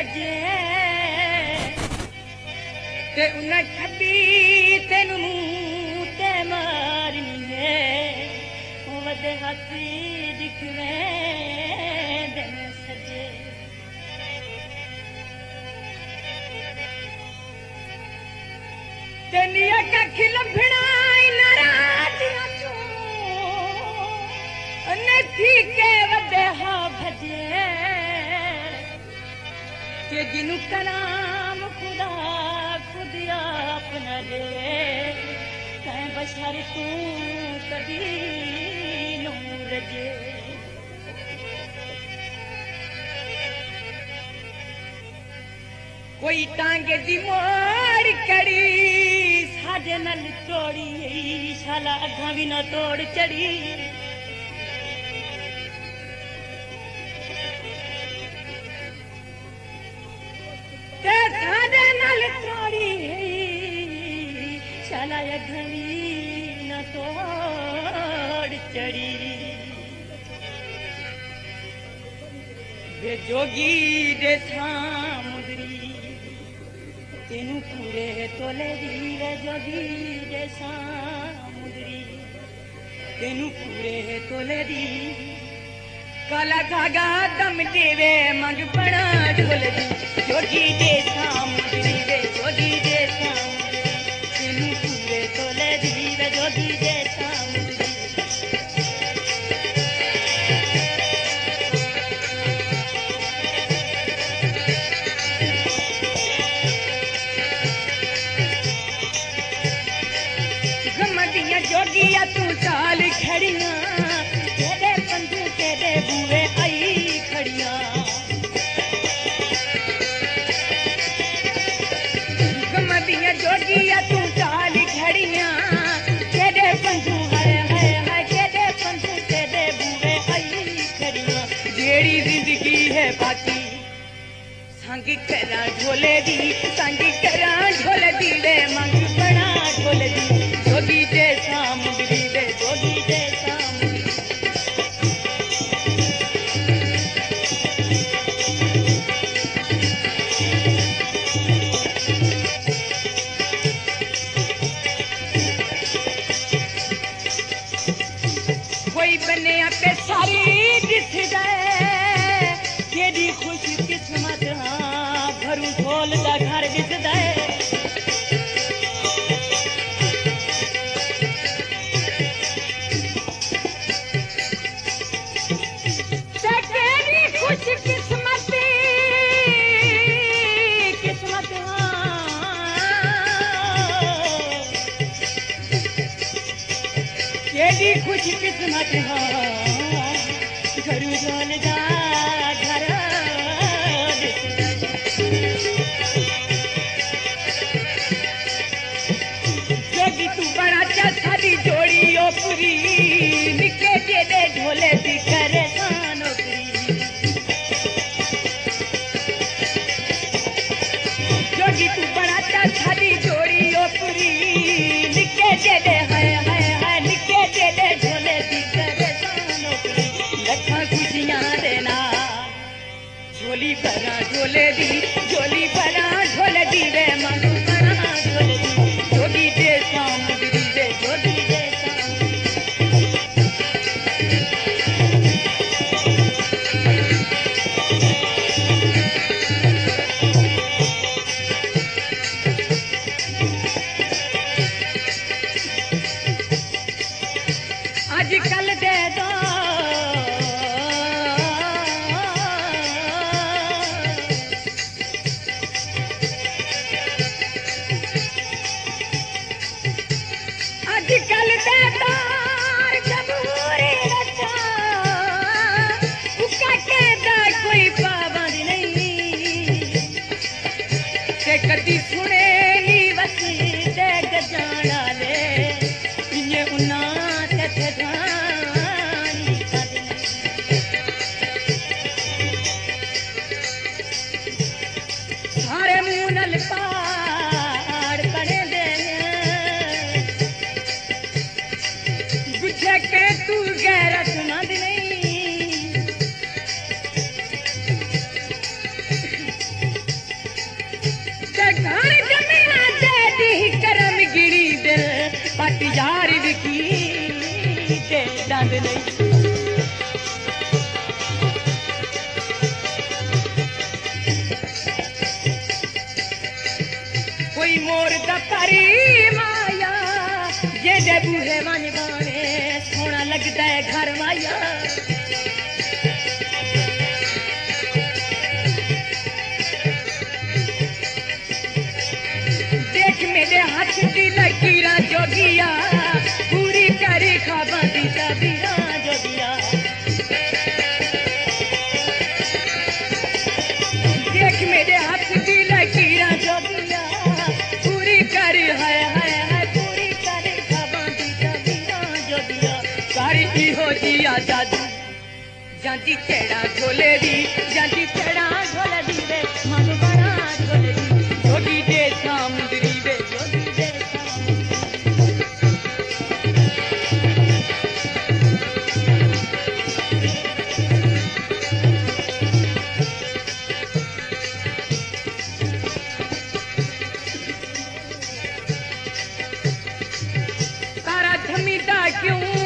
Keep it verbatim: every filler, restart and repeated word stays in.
गजे ते उन्हें खबी तेन मुंह ते मारनी है वदे हाथी दिखवे दिन सजे तेनिया कख लभना नाराजियां चो नथी के वदे हा भजे के जिनु कलाम खुदा खुद अपना दे तैं बशर तू कदी नूर जे कोई टांगे दी मोड़ कड़ी साजे नल तोड़ी शाला अगा भी न तोड़ चढ़ी ते साजे नल तोड़ी शाला अगा भी न तोड़ चढ़ी वे जोगी दे सामुद्री तेनू पूरे तोले दी वे जोगी दे सामुद्री तेनू पूरे तोले दी काला धागा दम देवे मंग बड़ा ढोल दी जोगी दे सामुद्री वे जोगी दे सामुद्री तेनू पूरे तोले दी वे जोगी दे सामुद्री जोगिया तू चाल खड़िया तेरे पंजू तेरे बुए आई खड़िया गमदिया जोगिया तू चाल खड़िया तेरे पंजू है है है तेरे पंजू तेरे बुए आई खड़िया जेड़ी जिंदगी है बाकी संग करा ढोले दी संग करा ढोले दी वे मंग बड़ा ढोले दी जोगी दे सामुद्री वे जोगी दे सामुद्री कोई बने पे सारी दिस जाए तेरी खुश किस्मत हाँ घरू ढोल दा घर दिस जाए खुश किस्मत हाँ घर ढोल जा घर जोगी तू बड़ा चारी जोड़ी ओपरी निके जेडे ढोले दी करे नौकरी जोगी तू बड़ा चारी जोड़ी ओपरी निके जेडे है है है निके जेडे ढोले दी करे नौकरी लखा खुशियां देना झोली भरा ढोले दी झोली भरा ढोले दी वे मन बड़ा ढोले दी जोगी दे सामुद्री वे जोगी दे आजकल दे दो आजकल दे तार जबूरी रचा उसका कहता कोई पाबंद नहीं ते कदी सुने नी वसी ते गजाना ले इन्हें उन्ना ते जानी सारे मुंह नल पाड़ पड़े दे बुझे के तू गैरतमंद नहीं दंद नहीं कोई मोर दपरी माया जेदे बूहे वन बाने सोना लगता है घर माया देख मेरे हाथ की लकीरा जोगिया पूरी करे खाबा दी तबीरा जोगिया देख मेरे हाथ की लकीरा जोगिया पूरी करे है है है पूरी करे खाबा दी तबीरा जोगिया सारी इहो जिया जादू जांदी चेड़ा झोले दी जांदी चेड़ा झोले दी वे मन बड़ा झोले दी जोगी दे सामुंदरी वे जोगी दे तारा झमीदा क्यों